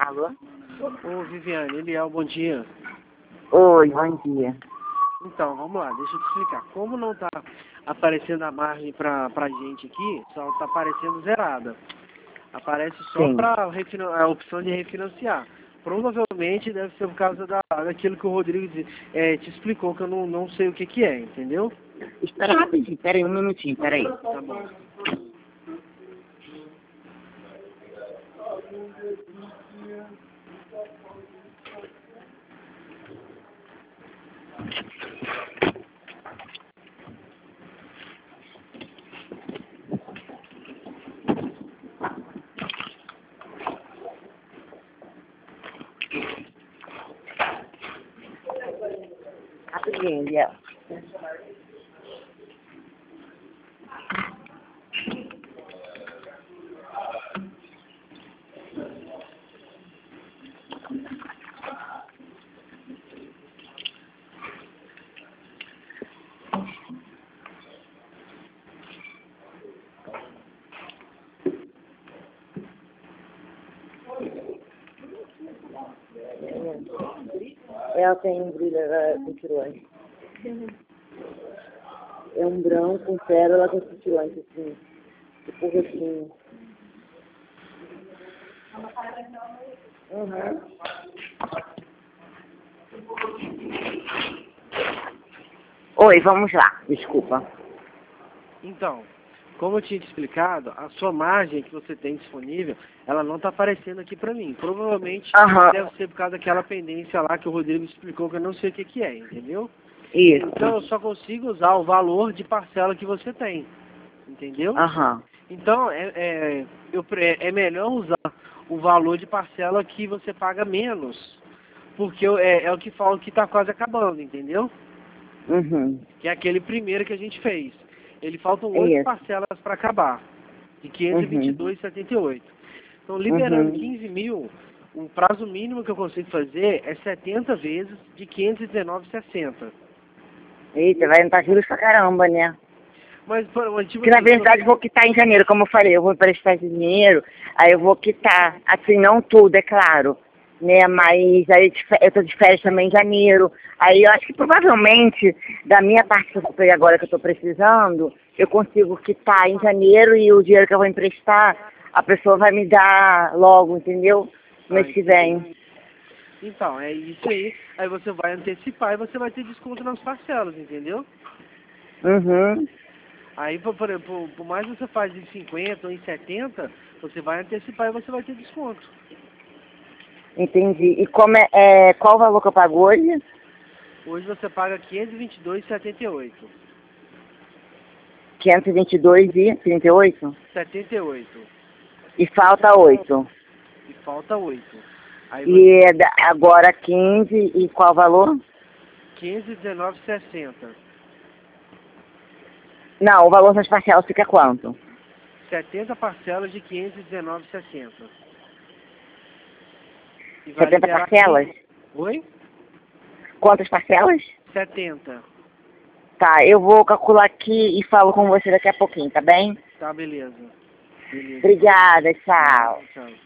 Alô? Ô, Viviane, Eliel, bom dia. Oi, bom dia. Então, vamos lá, deixa eu te explicar. Como não tá aparecendo a margem pra gente aqui, só tá aparecendo zerada. Aparece só Sim. pra a opção de refinanciar. Provavelmente deve ser por causa daquilo que o Rodrigo te explicou, que eu não sei o que é, entendeu? Espera rapidinho, espera aí um minutinho, espera aí. Tá bom. Rapidinho, Eliel. Ela tem um brilho, ela cintilante. É um branco com pérola com cintilante, assim, tipo roxinho. Uhum. Oi, vamos lá, desculpa. Então, como eu tinha te explicado, a sua margem que você tem disponível, ela não está aparecendo aqui para mim. Provavelmente deve ser por causa daquela pendência lá que o Rodrigo explicou, que eu não sei o que é, entendeu? Isso. Então eu só consigo usar o valor de parcela que você tem, entendeu? Então é melhor usar o valor de parcela que você paga menos, porque é o que fala que está quase acabando, entendeu? Uhum. Que é aquele primeiro que a gente fez. Ele faltam 8 parcelas para acabar, de 522,78. Então, liberando 15 mil, o prazo mínimo que eu consigo fazer é 70 vezes de 519,60. Eita, vai entrar juros pra caramba, né? Mas, tipo, Que na verdade eu vou quitar em janeiro, como eu falei, eu vou emprestar esse dinheiro, aí eu vou quitar, assim, não tudo, é claro, né, mas aí eu tô de férias também em janeiro, aí eu acho que provavelmente, da minha parte que eu vou pegar agora que eu tô precisando, eu consigo quitar em janeiro e o dinheiro que eu vou emprestar, a pessoa vai me dar logo, entendeu? Mês que vem. Então, é isso aí. Aí você vai antecipar e você vai ter desconto nas parcelas, entendeu? Uhum. Aí, por exemplo, por mais que você faz em 50 ou em 70, você vai antecipar e você vai ter desconto. Entendi. E como qual o valor que eu pago hoje? Hoje você paga 522,78. 522,38? 78. E falta 8. E falta 8. Aí E agora 15 e qual o valor? 519,60. Não, o valor das parcelas fica quanto? 70 parcelas de 519,60. 70 parcelas? Oi? Quantas parcelas? 70. Tá, eu vou calcular aqui e falo com você daqui a pouquinho, tá bem? Tá, beleza. Obrigada, tchau. Tchau.